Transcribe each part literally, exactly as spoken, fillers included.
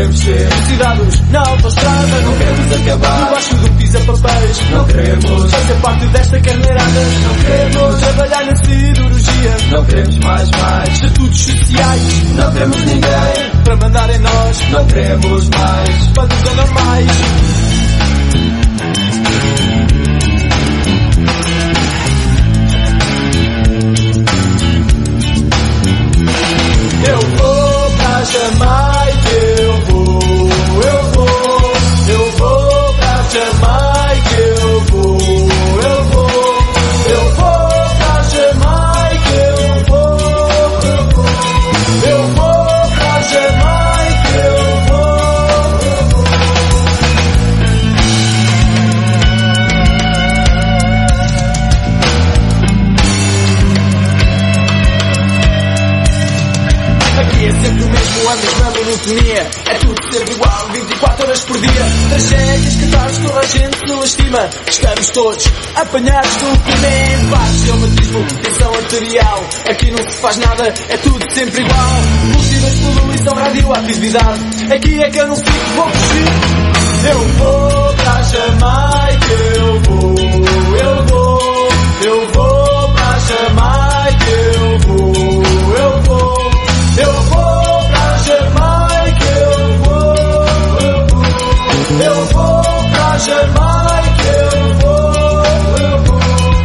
queremos ser cidadãos na autostrada, não queremos acabar debaixo do pisa-papéis, não queremos fazer parte desta carneirada, não queremos trabalhar na cirurgia, não queremos mais, mais estatutos sociais, não queremos ninguém para mandar em nós, não queremos mais bandos anormais. Eu vou pra Jamaica, eu vou, eu vou, eu vou pra Jamaica, eu vou, eu vou, eu vou pra Jamaica, eu vou, eu vou, eu vou pra Jamaica, eu vou, eu vou. Aqui é sempre o mesmo, a mesma monotonia. É tudo sempre igual, vinte e quatro horas por dia. Tragédias, catarros, toda a gente se lastima. Estamos todos apanhados no crime. Baixo reumatismo, tensão arterial. Aqui não se faz nada, é tudo sempre igual. Multidões, poluição, radioatividade. Aqui é que eu não fico, vou fugir. Eu vou pra Jamaica, eu vou, eu vou, eu vou pra Jamaica, eu vou, eu vou. Eu vou pra Jamaica, eu vou, eu vou. Eu vou pra Jamaica, eu vou, eu vou.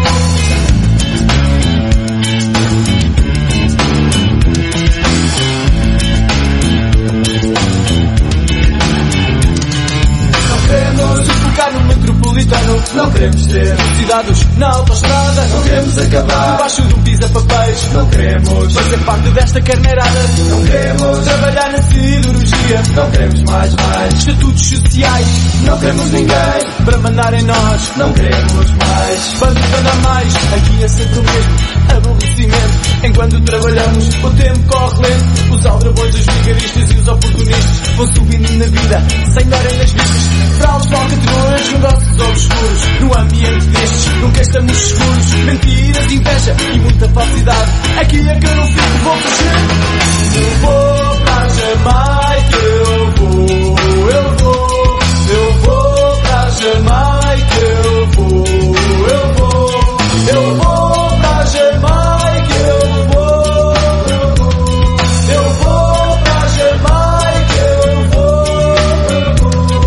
Não queremos focar no metropolitano, não queremos ter cidades na autostrada, não queremos acabar debaixo do pisa-papéis, não queremos fazer parte desta carneirada, não queremos trabalhar na cirurgia, não queremos mais, mais estatutos sociais, não queremos ninguém para mandar em nós, não queremos mais bandos anormais. Aqui é sempre o mesmo aborrecimento. Enquanto trabalhamos o tempo corre lento. Os aldrabões, os vigaristas e os oportunistas vão subindo na vida sem darem nas vistas. Fraudes, falcatruas, negócios obscuros. No ambiente destes nunca estamos seguros. Mentiras, inveja e muita falsidade. Aqui é que eu não fico, vou fugir. Eu vou pra Jamaica, eu vou, eu vou, eu vou pra Jamaica, eu vou, eu vou, eu vou pra Jamaica, eu vou, eu vou, eu vou pra Jamaica, eu vou, eu vou.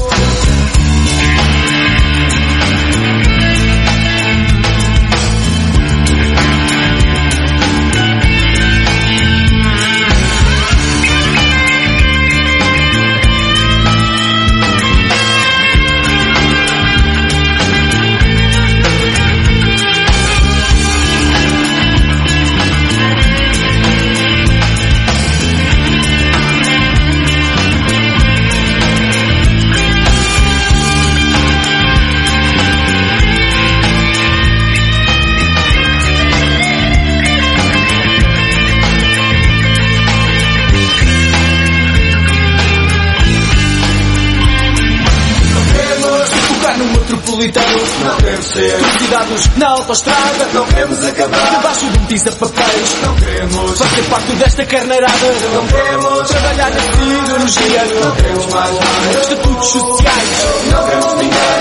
Não queremos ser cidadãos na autostrada, não queremos acabar debaixo de um pisa-papéis, não queremos fazer parte desta carneirada, não queremos trabalhar na cirurgia, não queremos mais, mais estatutos sociais, não queremos ninguém